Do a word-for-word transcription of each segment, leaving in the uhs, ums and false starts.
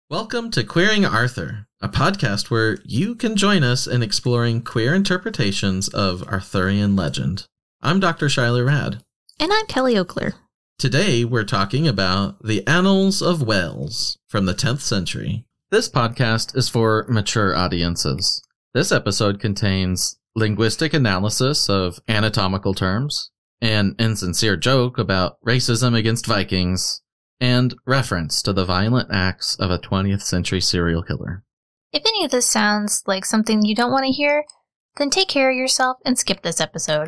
Welcome to Queering Arthur, a podcast where you can join us in exploring queer interpretations of Arthurian legend. I'm Doctor Shyler Rad. And I'm Kelly Oakler. Today we're talking about the Annals of Wales from the tenth century. This podcast is for mature audiences. This episode contains linguistic analysis of anatomical terms, an insincere joke about racism against Vikings, and reference to the violent acts of a twentieth century serial killer. If any of this sounds like something you don't want to hear, then take care of yourself and skip this episode.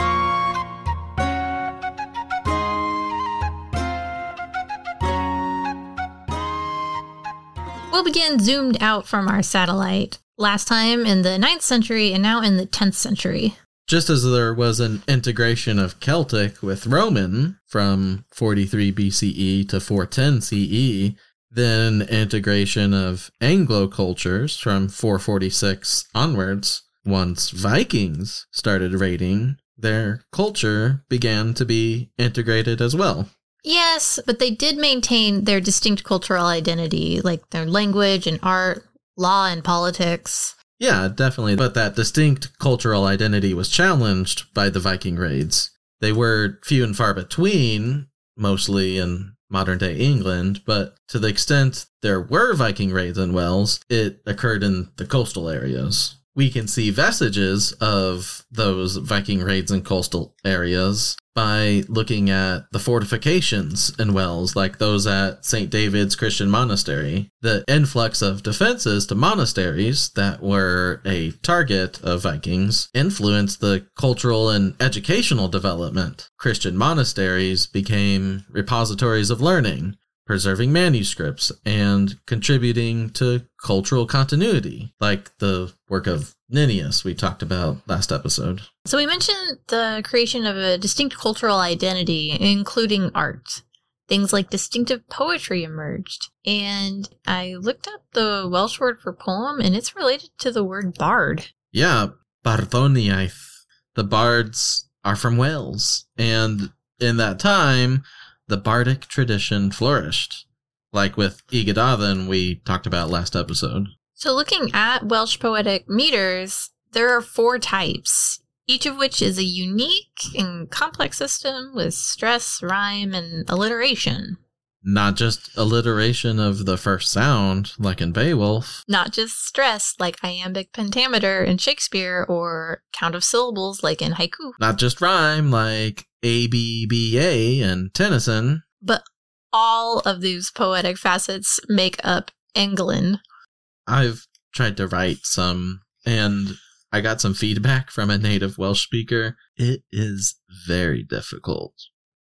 We'll begin zoomed out from our satellite, last time in the ninth century and now in the tenth century. Just as there was an integration of Celtic with Roman from forty-three B C E to four ten C E, then integration of Anglo cultures from four forty-six onwards, once Vikings started raiding, their culture began to be integrated as well. Yes, but they did maintain their distinct cultural identity, like their language and art, law and politics. Yeah, definitely. But that distinct cultural identity was challenged by the Viking raids. They were few and far between, mostly in modern-day England, but to the extent there were Viking raids in Wales, it occurred in the coastal areas. We can see vestiges of those Viking raids in coastal areas by looking at the fortifications in Wales, like those at Saint David's Christian Monastery. The influx of defenses to monasteries that were a target of Vikings influenced the cultural and educational development. Christian monasteries became repositories of learning, preserving manuscripts, and contributing to cultural continuity, like the work of Nennius we talked about last episode. So we mentioned the creation of a distinct cultural identity, including art. Things like distinctive poetry emerged. And I looked up the Welsh word for poem, and it's related to the word bard. Yeah, barddoniaeth. The bards are from Wales, and in that time, the bardic tradition flourished, like with Yggdrasil we talked about last episode. So looking at Welsh poetic meters, there are four types, each of which is a unique and complex system with stress, rhyme, and alliteration. Not just alliteration of the first sound, like in Beowulf. Not just stress, like iambic pentameter in Shakespeare, or count of syllables, like in haiku. Not just rhyme, like A B B A and Tennyson. But all of these poetic facets make up England. I've tried to write some, and I got some feedback from a native Welsh speaker. It is very difficult.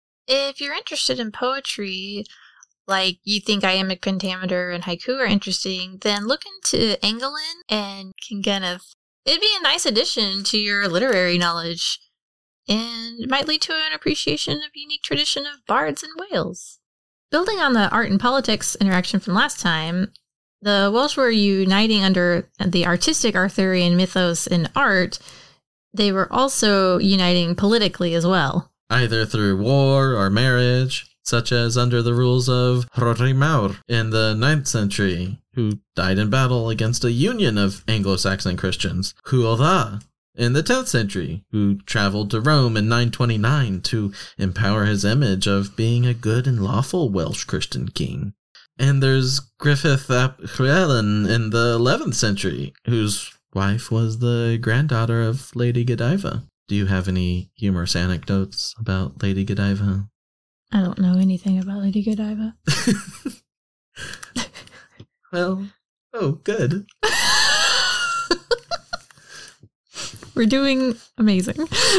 If you're interested in poetry, like you think iambic pentameter and haiku are interesting, then look into England and can kind of, it'd be a nice addition to your literary knowledge, and it might lead to an appreciation of unique tradition of bards in Wales. Building on the art and politics interaction from last time, the Welsh were uniting under the artistic Arthurian mythos and art. They were also uniting politically as well. Either through war or marriage, such as under the rules of Hrothgar in the ninth century, who died in battle against a union of Anglo-Saxon Christians. Hywel in the tenth century, who traveled to Rome in nine twenty-nine to empower his image of being a good and lawful Welsh Christian king. And there's Griffith ap Llywelyn in the eleventh century, whose wife was the granddaughter of Lady Godiva. Do you have any humorous anecdotes about Lady Godiva? I don't know anything about Lady Godiva. Well, oh, good. We're doing amazing.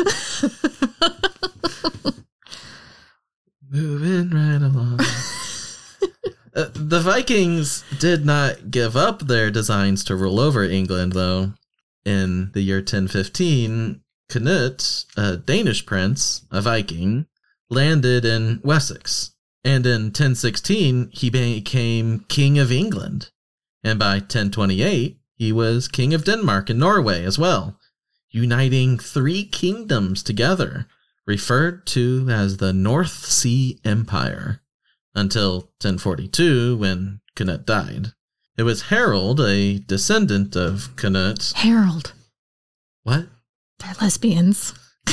Moving right along. Uh, the Vikings did not give up their designs to rule over England, though. In the year ten fifteen, Canute, a Danish prince, a Viking, landed in Wessex. And in ten sixteen, he became King of England. And by ten twenty-eight, he was King of Denmark and Norway as well, uniting three kingdoms together, referred to as the North Sea Empire, until ten forty-two when Canute died. It was Harold, a descendant of Canute. Harold. What? They're lesbians.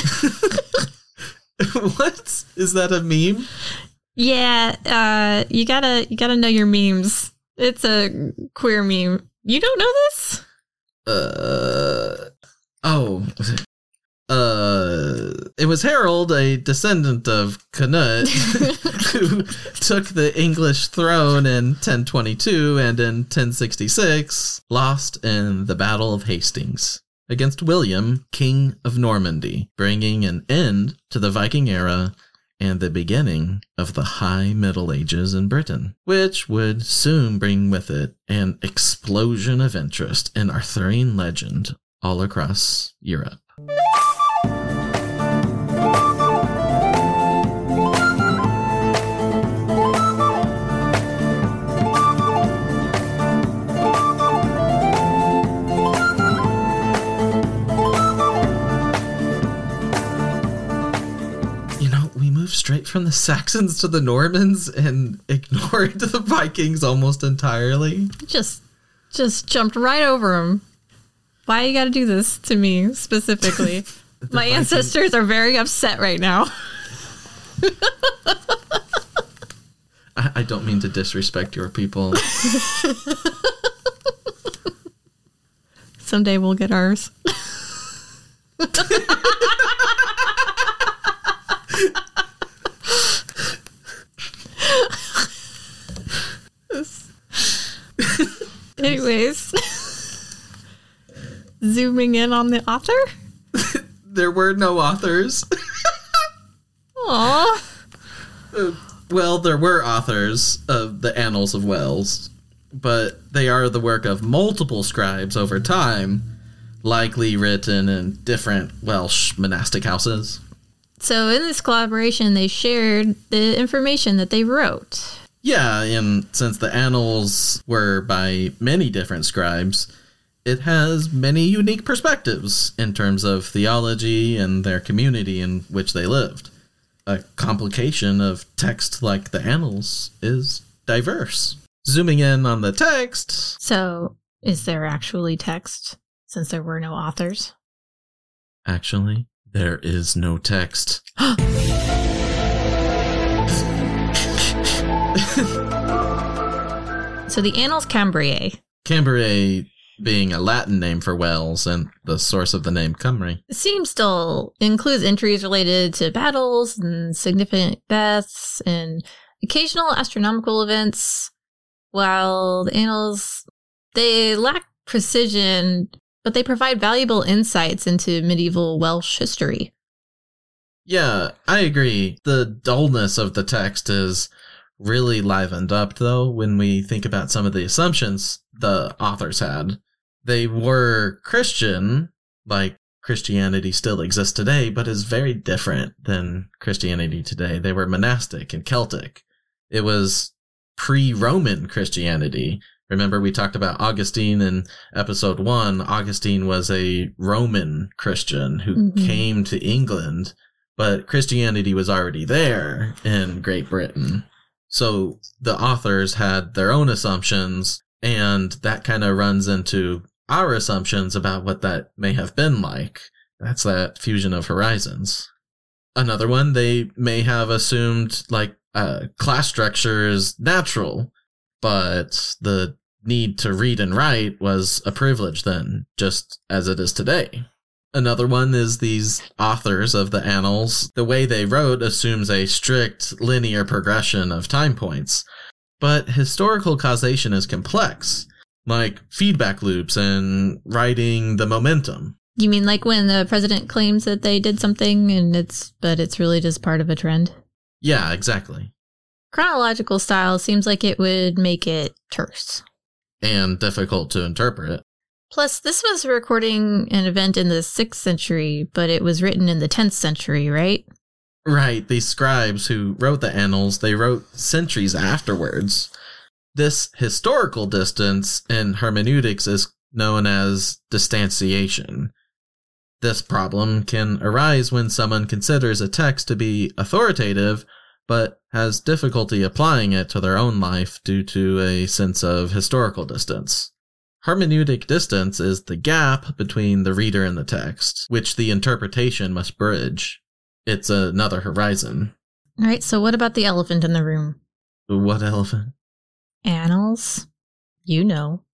What? Is that a meme? Yeah, uh, you gotta you gotta know your memes. It's a queer meme. You don't know this? Uh oh. Uh, it was Harold, a descendant of Canute, who took the English throne in ten twenty-two and in ten sixty-six lost in the Battle of Hastings against William, King of Normandy, bringing an end to the Viking era and the beginning of the High Middle Ages in Britain, which would soon bring with it an explosion of interest in Arthurian legend all across Europe. Straight from the Saxons to the Normans and ignored the Vikings almost entirely. Just, just jumped right over them. Why you got to do this to me specifically? My Viking... ancestors are very upset right now. I, I don't mean to disrespect your people. Someday we'll get ours. Anyways, zooming in on the author? There were no authors. Aww. Uh, well, there were authors of the Annals of Wales, but they are the work of multiple scribes over time, likely written in different Welsh monastic houses. So in this collaboration, they shared the information that they wrote. Yeah, and since the annals were by many different scribes, it has many unique perspectives in terms of theology and their community in which they lived. A complication of text like the annals is diverse. Zooming in on the text... So, is there actually text, since there were no authors? Actually, there is no text. So the Annals Cambriae. Cambriae being a Latin name for Wales and the source of the name Cymru. It seems still includes entries related to battles and significant deaths and occasional astronomical events, while the Annals, they lack precision, but they provide valuable insights into medieval Welsh history. Yeah, I agree. The dullness of the text is really livened up, though, when we think about some of the assumptions the authors had. They were Christian, like Christianity still exists today, but is very different than Christianity today. They were monastic and Celtic. It was pre-Roman Christianity. Remember, we talked about Augustine in episode one. Augustine was a Roman Christian who mm-hmm. came to England, but Christianity was already there in Great Britain. So the authors had their own assumptions, and that kind of runs into our assumptions about what that may have been like. That's that fusion of horizons. Another one, they may have assumed like uh, class structure is natural, but the need to read and write was a privilege then, just as it is today. Another one is these authors of the annals. The way they wrote assumes a strict linear progression of time points, but historical causation is complex, like feedback loops and writing the momentum. You mean like when the president claims that they did something and it's, but it's really just part of a trend? Yeah, exactly. Chronological style seems like it would make it terse. And difficult to interpret. Plus, this was recording an event in the sixth century, but it was written in the tenth century, right? Right. These scribes who wrote the annals, they wrote centuries afterwards. This historical distance in hermeneutics is known as distantiation. This problem can arise when someone considers a text to be authoritative, but has difficulty applying it to their own life due to a sense of historical distance. Hermeneutic distance is the gap between the reader and the text, which the interpretation must bridge. It's another horizon. All right, so what about the elephant in the room? What elephant? Annals. You know.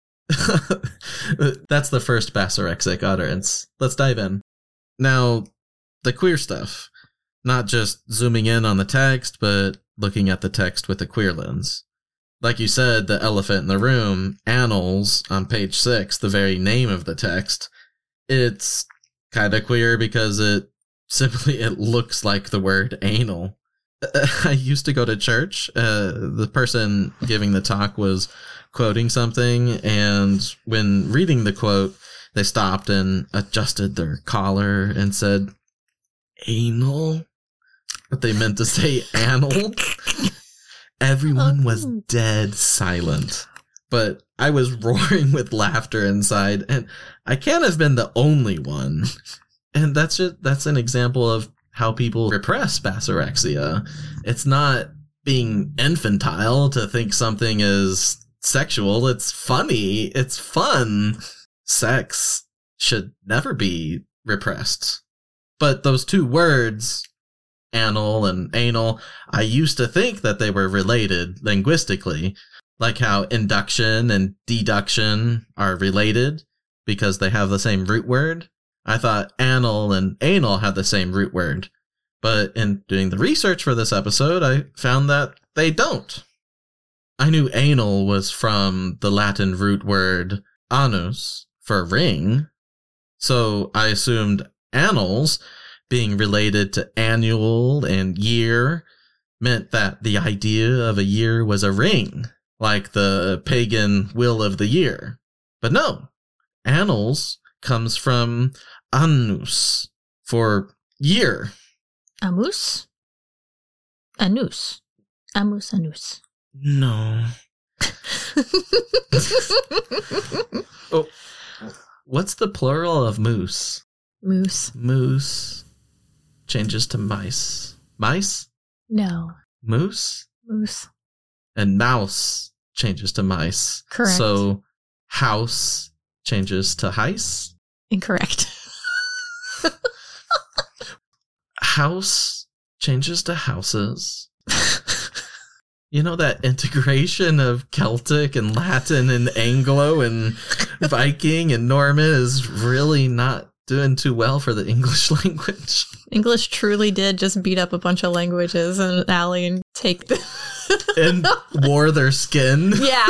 That's the first Basarexic utterance. Let's dive in. Now, the queer stuff. Not just zooming in on the text, but looking at the text with a queer lens. Like you said, the elephant in the room, annals, on page six, the very name of the text, it's kind of queer because it simply, it looks like the word anal. I used to go to church. Uh, the person giving the talk was quoting something, and when reading the quote, they stopped and adjusted their collar and said, anal? But they meant to say anal. Everyone was dead silent. But I was roaring with laughter inside, and I can't have been the only one. And that's just, that's an example of how people repress basorexia. It's not being infantile to think something is sexual. It's funny. It's fun. Sex should never be repressed. But those two words, anal and anal, I used to think that they were related linguistically, like how induction and deduction are related because they have the same root word. I thought anal and anal had the same root word, but in doing the research for this episode, I found that they don't. I knew anal was from the Latin root word anus for ring, so I assumed annals, being related to annual and year, meant that the idea of a year was a ring, like the pagan will of the year. But no, annals comes from annus, for year. Amus? Anus. Amus anus. No. Oh, what's the plural of moose? Moose. Moose changes to mice. Mice? No. Moose? Moose. And mouse changes to mice. Correct. So house changes to heis? Incorrect. House changes to houses. You know, that integration of Celtic and Latin and Anglo and Viking and Norman is really not doing too well for the English language. English truly did just beat up a bunch of languages in an alley and take the... and wore their skin. Yeah.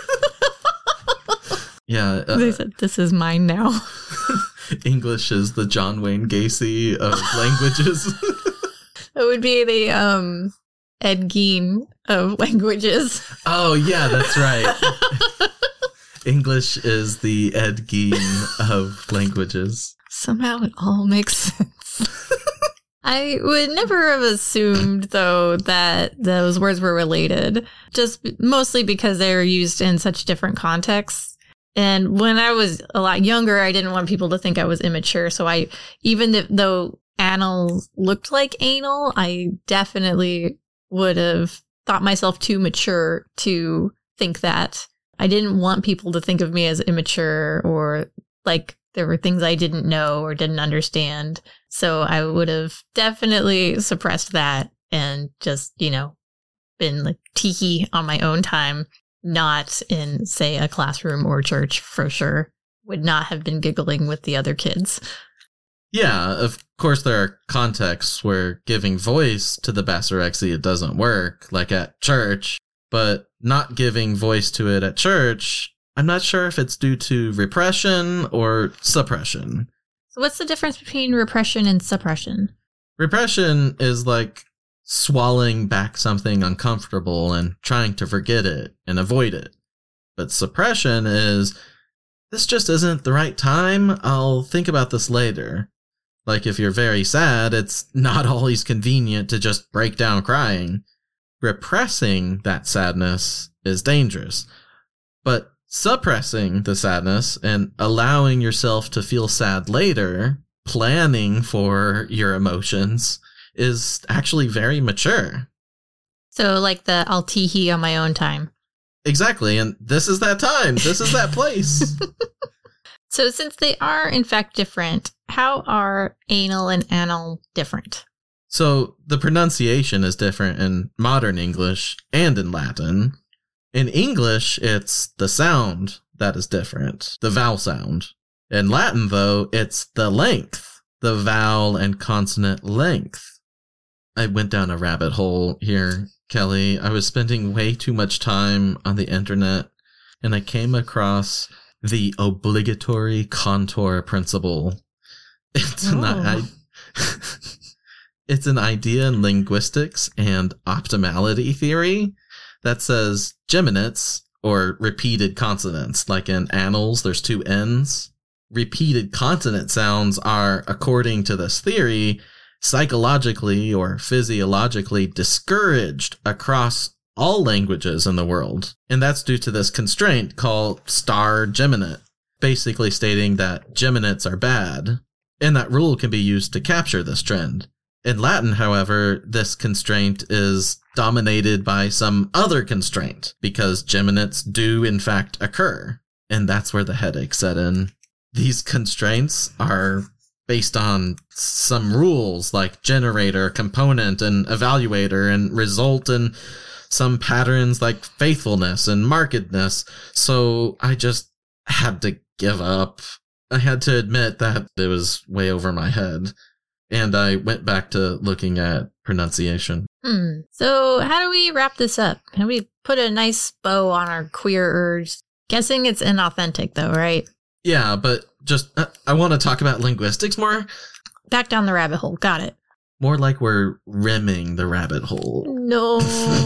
Yeah. Uh, They said, this is mine now. English is the John Wayne Gacy of languages. It would be the um, Ed Gein of languages. Oh, yeah, that's right. English is the Ed Gein of languages. Somehow it all makes sense. I would never have assumed, though, that those words were related, just mostly because they were used in such different contexts. And when I was a lot younger, I didn't want people to think I was immature. So I, even if, though anal looked like anal, I definitely would have thought myself too mature to think that. I didn't want people to think of me as immature or like there were things I didn't know or didn't understand. So I would have definitely suppressed that and just, you know, been like tiki on my own time. Not in, say, a classroom or church, for sure. Would not have been giggling with the other kids. Yeah, of course there are contexts where giving voice to the basorexia doesn't work, like at church, but not giving voice to it at church, I'm not sure if it's due to repression or suppression. So what's the difference between repression and suppression? Repression is like swallowing back something uncomfortable and trying to forget it and avoid it. But suppression is, this just isn't the right time, I'll think about this later. Like if you're very sad, it's not always convenient to just break down crying. Repressing that sadness is dangerous. But suppressing the sadness and allowing yourself to feel sad later, planning for your emotions, is actually very mature. So like the I'll tee-hee on my own time. Exactly, and this is that time. This is that place. So since they are, in fact, different, how are anal and anal different? So the pronunciation is different in modern English and in Latin. In English, it's the sound that is different, the vowel sound. In Latin, though, it's the length, the vowel and consonant length. I went down a rabbit hole here, Kelly. I was spending way too much time on the internet, and I came across the obligatory contour principle. It's oh. an I, it's an idea in linguistics and optimality theory that says geminates, or repeated consonants, like in annals, there's two N's. Repeated consonant sounds are, according to this theory, psychologically or physiologically discouraged across all languages in the world. And that's due to this constraint called star geminate, basically stating that geminates are bad. And that rule can be used to capture this trend. In Latin, however, this constraint is dominated by some other constraint, because geminates do in fact occur. And that's where the headache set in. These constraints are based on some rules like generator, component, and evaluator, and result in some patterns like faithfulness and markedness. So I just had to give up. I had to admit that it was way over my head. And I went back to looking at pronunciation. Hmm. So how do we wrap this up? Can we put a nice bow on our queer urge? Guessing it's inauthentic, though, right? Yeah, but just, uh, I want to talk about linguistics more. Back down the rabbit hole. Got it. More like we're rimming the rabbit hole. No.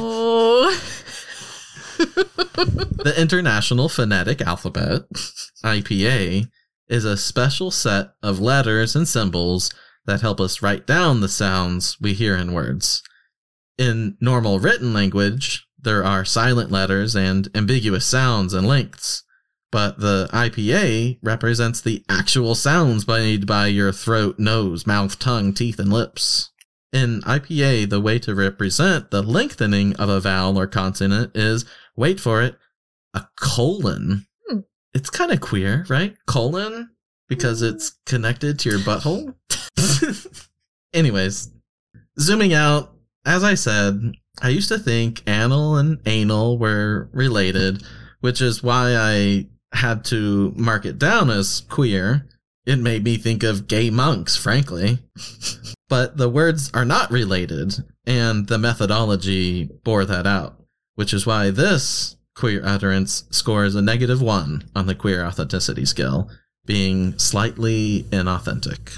The International Phonetic Alphabet, I P A, is a special set of letters and symbols that help us write down the sounds we hear in words. In normal written language, there are silent letters and ambiguous sounds and lengths, but the I P A represents the actual sounds made by your throat, nose, mouth, tongue, teeth, and lips. In I P A, the way to represent the lengthening of a vowel or consonant is, wait for it, a colon. Hmm. It's kind of queer, right? Colon? Because it's connected to your butthole? Anyways, zooming out, as I said, I used to think anal and anal were related, which is why I had to mark it down as queer. It made me think of gay monks, frankly. But the words are not related, and the methodology bore that out, which is why this queer utterance scores a negative one on the queer authenticity scale, being slightly inauthentic.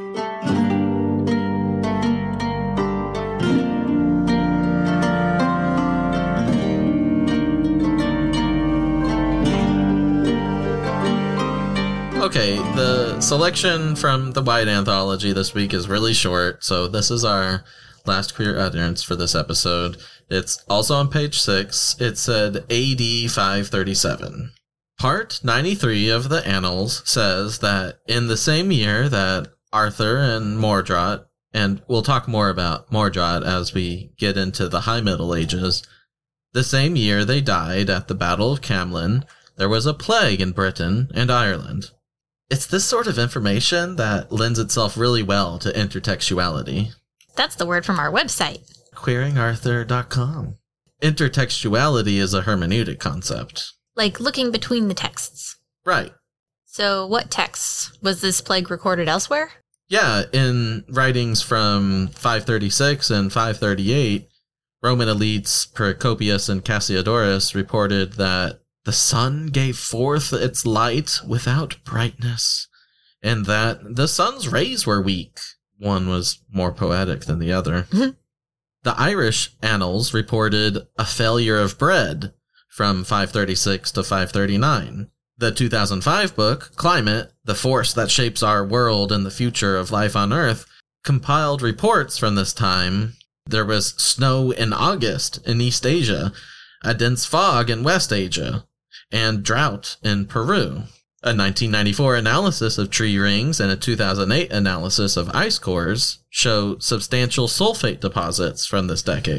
Okay, the selection from the White Anthology this week is really short, so this is our last queer utterance for this episode. It's also on page six. It said A D five thirty-seven. Part ninety-three of the Annals says that in the same year that Arthur and Mordred, and we'll talk more about Mordred as we get into the High Middle Ages, the same year they died at the Battle of Camlan, there was a plague in Britain and Ireland. It's this sort of information that lends itself really well to intertextuality. That's the word from our website. queering arthur dot com. Intertextuality is a hermeneutic concept. Like looking between the texts. Right. So what texts? Was this plague recorded elsewhere? Yeah, in writings from five thirty-six and five thirty-eight, Roman elites Procopius and Cassiodorus reported that the sun gave forth its light without brightness, and that the sun's rays were weak. One was more poetic than the other. Mm-hmm. The Irish annals reported a failure of bread from five thirty-six to five thirty-nine. The two thousand five book, Climate, The Force That Shapes Our World and the Future of Life on Earth, compiled reports from this time. There was snow in August in East Asia, a dense fog in West Asia, and drought in Peru. A nineteen ninety-four analysis of tree rings and a two thousand eight analysis of ice cores show substantial sulfate deposits from this decade.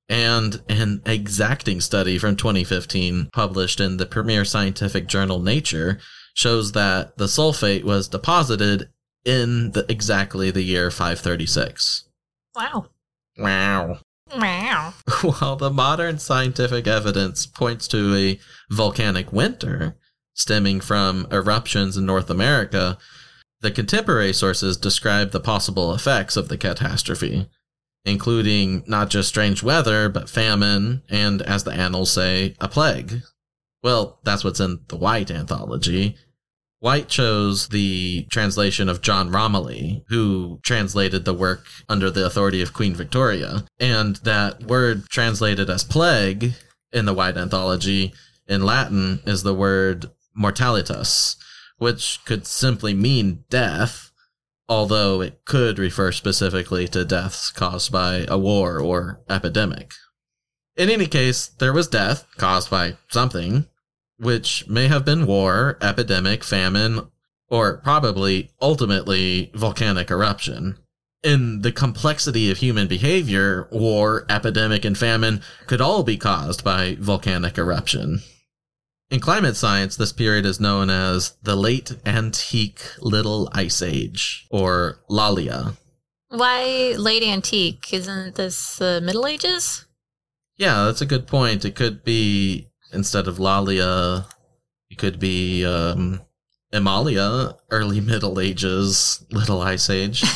And an exacting study from twenty fifteen published in the premier scientific journal Nature shows that the sulfate was deposited in the, exactly the year five thirty-six. Wow. Wow. Wow. While the modern scientific evidence points to a volcanic winter stemming from eruptions in North America, the contemporary sources describe the possible effects of the catastrophe, including not just strange weather, but famine, and, as the annals say, a plague. Well, that's what's in the White anthology. White chose the translation of John Romilly, who translated the work under the authority of Queen Victoria, and that word translated as plague in the White anthology in Latin is the word mortalitas, which could simply mean death, although it could refer specifically to deaths caused by a war or epidemic. In any case, there was death caused by something, which may have been war, epidemic, famine, or probably, ultimately, volcanic eruption. In the complexity of human behavior, war, epidemic, and famine could all be caused by volcanic eruption. In climate science, this period is known as the Late Antique Little Ice Age, or Lalia. Why late antique? Isn't this the Middle Ages? Yeah, that's a good point. It could be, instead of Lalia, it could be um, Emalia, early Middle Ages, Little Ice Age.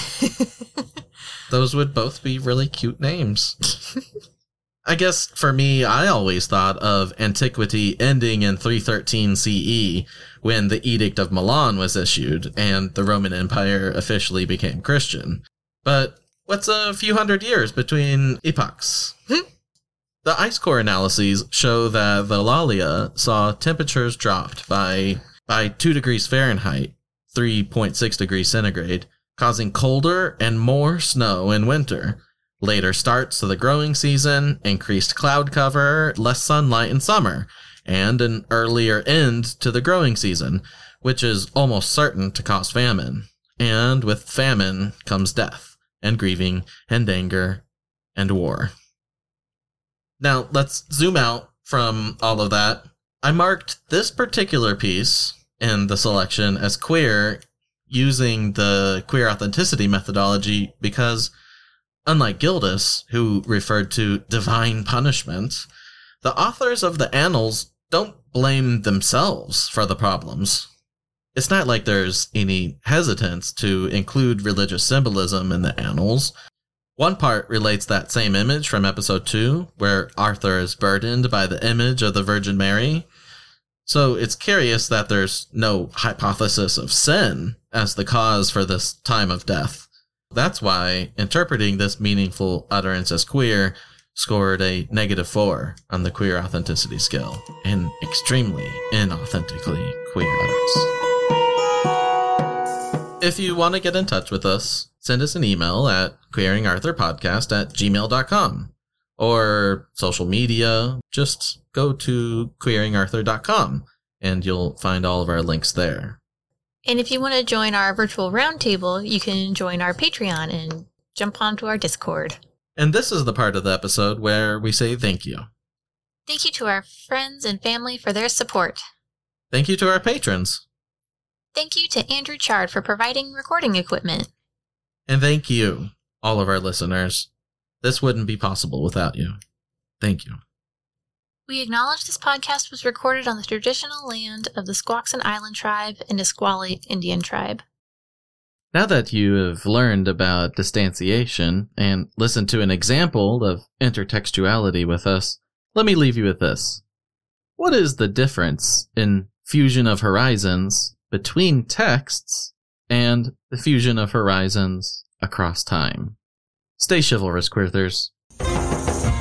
Those would both be really cute names. I guess for me, I always thought of antiquity ending in three thirteen C E, when the Edict of Milan was issued and the Roman Empire officially became Christian. But what's a few hundred years between epochs? The ice core analyses show that the Lalia saw temperatures dropped by, by two degrees Fahrenheit, three point six degrees centigrade, causing colder and more snow in winter. Later starts to the growing season, increased cloud cover, less sunlight in summer, and an earlier end to the growing season, which is almost certain to cause famine. And with famine comes death, and grieving, and anger, and war. Now, let's zoom out from all of that. I marked this particular piece in the selection as queer using the queer authenticity methodology because, unlike Gildas, who referred to divine punishment, the authors of the annals don't blame themselves for the problems. It's not like there's any hesitance to include religious symbolism in the annals. One part relates that same image from episode two, where Arthur is burdened by the image of the Virgin Mary. So it's curious that there's no hypothesis of sin as the cause for this time of death. That's why interpreting this meaningful utterance as queer scored a negative four on the queer authenticity scale, an extremely inauthentically queer utterance. If you want to get in touch with us, send us an email at queeringarthurpodcast at gmail dot com. Or social media, just go to queering arthur dot com and you'll find all of our links there. And if you want to join our virtual roundtable, you can join our Patreon and jump onto our Discord. And this is the part of the episode where we say thank you. Thank you to our friends and family for their support. Thank you to our patrons. Thank you to Andrew Chard for providing recording equipment. And thank you, all of our listeners. This wouldn't be possible without you. Thank you. We acknowledge this podcast was recorded on the traditional land of the Squaxin Island Tribe and Nisqually Indian Tribe. Now that you have learned about distanciation and listened to an example of intertextuality with us, let me leave you with this. What is the difference in fusion of horizons between texts and the fusion of horizons across time? Stay chivalrous, Queerthers.